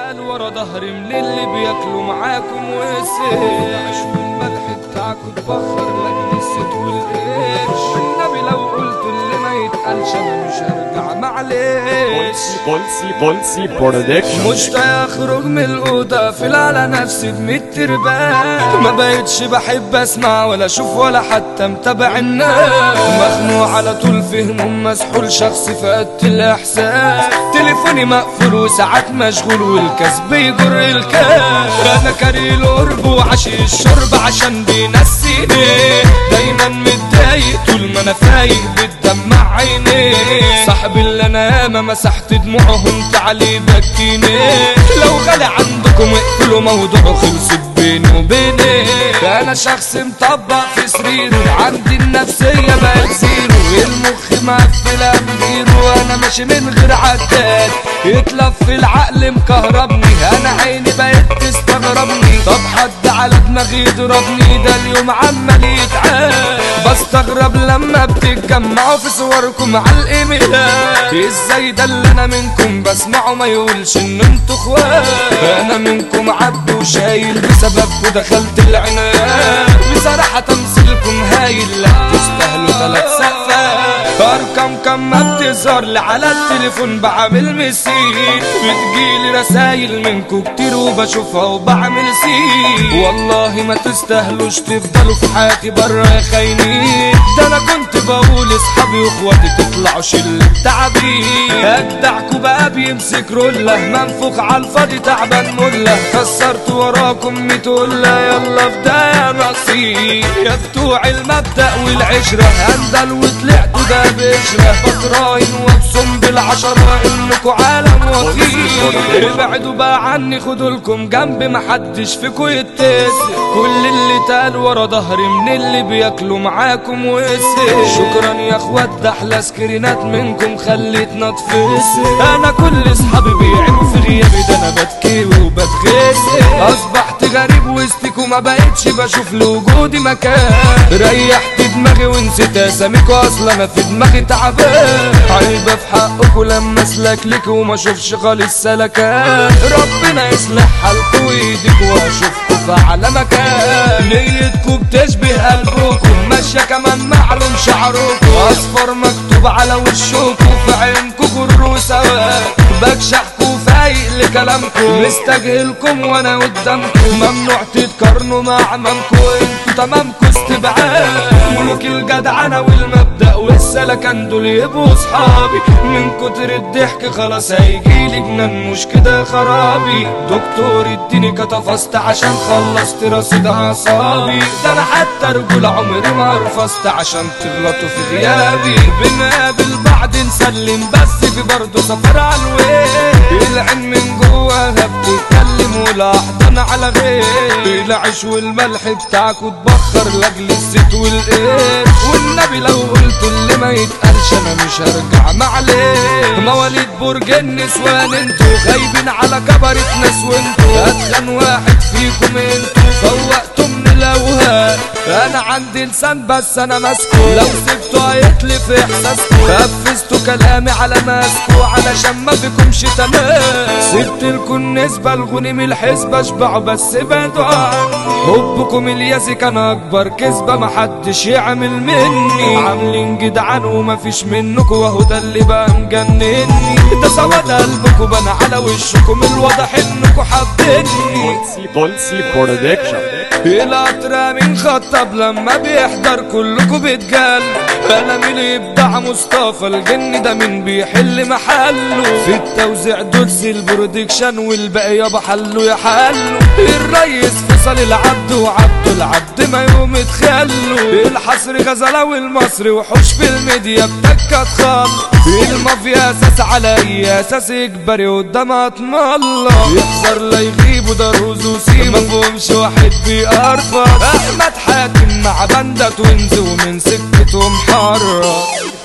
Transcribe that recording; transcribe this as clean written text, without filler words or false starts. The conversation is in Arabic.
اتقال ورا ظهري من اللي بياكلوا معاكم وسيل العيش والملح بتاعكم اتبخر لاجل الست والقرش. والنبي لو قلت اللي ما يتقالش انا مش هرجع معلش. بولسي برودكشن. مشتاق اخرج من الاوضه اقفل على نفسي بميت تربان. ما بقتش بحب اسمع ولا اشوف ولا حتى متابع الناس. مخنوق على طول في هموم مسحول شخصي فقدت الاحساس. تليفوني مقفول وساعات مشغول والكاس بيجر الكاس. انا كاري القرب وعشي الشرب عشان بينسيني. دايما متضايق طول ما انا فايق بتدمع عيني. صاحبي اللي انا ياما مسحت دموعه انت عليه بكيني. لو غالي عندكم اقفلوا موضوعه خلصت بيني وبيني. انا شخص مطبق في سريره عندي النفسية بقت زيرو. المخ مقفل اميره وانا ماشي من غير عداد. يتلف في العقل مكهربني انا عيني بقت تستغربني. طب حد على دماغي يضربني ده اليوم عمال يتعاد. بستغرب لما بتتجمعوا في صوركم على الايميلات. ازاي ده اللي انا منكم بسمعه ما يقولش ان انتوا اخوات. انا منكم عبد وشايل بسببكم دخلت العناد. بصراحة تمثيلكم هايل لا تستاهلوا 3 سقفات. ارقام كم ما بتظهر لي على التليفون بعمل مسير. بتجيلي رسايل منكم كتير وبشوفها وبعمل سير. والله ما تستاهلوش تفضلوا في حياتي برا يا خاينين. ده انا كنت بقول اصحابي واخواتي تطلعوا شلة تعابين. اجدعكوا بقى بيمسك رولة منفوخ عالفاضي تعبان ملة. كسرت وراكم 100 قلة يلا بداية نصيب. يا بتوع المبدأ والعشرة هندل وطلعتوا ده بشرة. بتراهن وابصم بالعشرة انكوا عالم وطير. ابعدوا بقى عني خدولكم جنب محدش فيكوا يتسق. كل اللي تقال ورا ظهري من اللي بياكلوا معاكم وسق. شكرا يا اخوات ده احلى سكرينات منكم خليتنا تفسق. انا كل اصحابي بيعينوا في غيابي ده انا بتكي وبتغسق. اصبحت غريب وسطكوا ما بقتش بشوف لوجودي مكان. ريحت دماغي ونسيت اساميكوا اصلا انا في دماغي تعبان. عيبه في حقكوا لما اسلك لك وما اشوفش خالص سلكان. ربنا يصلح حالكوا وايديكوا واشوفكوا في اعلى مكان. نيتكوا بتشبه قلبكم ماشيه كمان معلوم شعركوا. اصفر مكتوب على وشكوا في عينكوا غرور وسواد. بكشحكوا فايق لكلامكم مستجهلكم وانا قدامكم. ممنوع تتقارنوا مع عمامكم انتوا تمامكوا استبعاد. ملوك الجدعنة والمبدأ والسلكان دول يبقوا صحابي. من كتر الضحك خلاص هيجيلي جنان مش كده خرابي. دكتور اديني كتفست عشان خلصت رصيد اعصابي. ده انا حتى رجول عمري ما رفضت عشان تغلطوا في غيابي. بنقابل بعض نسلم بس في برضه سفر على الويل. العين من جواها بتتكلم والاحضان على غير. العيش والملح بتاعكوا اتبخر لاجل الزيت والقرش. والنبي لو قلت اللي ما يتقالش انا مش هرجع معلش. مواليد برج النسوان انتوا غايبين على كبرة ناس وانتوا اتخن واحد فيكم انتوا. فوقتوا من الاوهام انا عندي لسان بس انا ماسكه. لو سبته هيتلف احساسكوا. نفذتوا كلامي على ماسكه علشان ما فيكمش تمام. سبتلكوا النسبة الغنم الحسبة اشبعوا بس ابعدوا عني. حبكم الياسي كان اكبر كذبة محدش يعمل مني. عاملين جدعان ومفيش منكوا واهو ده اللي بقى مجنني. ده سواد قلبكوا بان على وشكم الواضح انكوا حابيني. بولسي برودكشن. القطر من خطب لما بيحضر كلكوا بيتجل. انا مين يبدع مصطفى الجن ده مين بيحل محله. في التوزيع دولس البرودكشن والباقي يابا حلو يا حلو. الريس فيصل العبد وعبد العبد ما يوم يتخلوا. الحصري غزلاوي المصري وحوش في الميديا بتكة تخلص. المافيا اساس على اي اساس اجباري قدام اطم الله. يخسر لا يغيبوا ده رز وسيم مفهومش واحد بيقرفض. احمد حاتم مع بندة توينز ومن سكتهم حرة.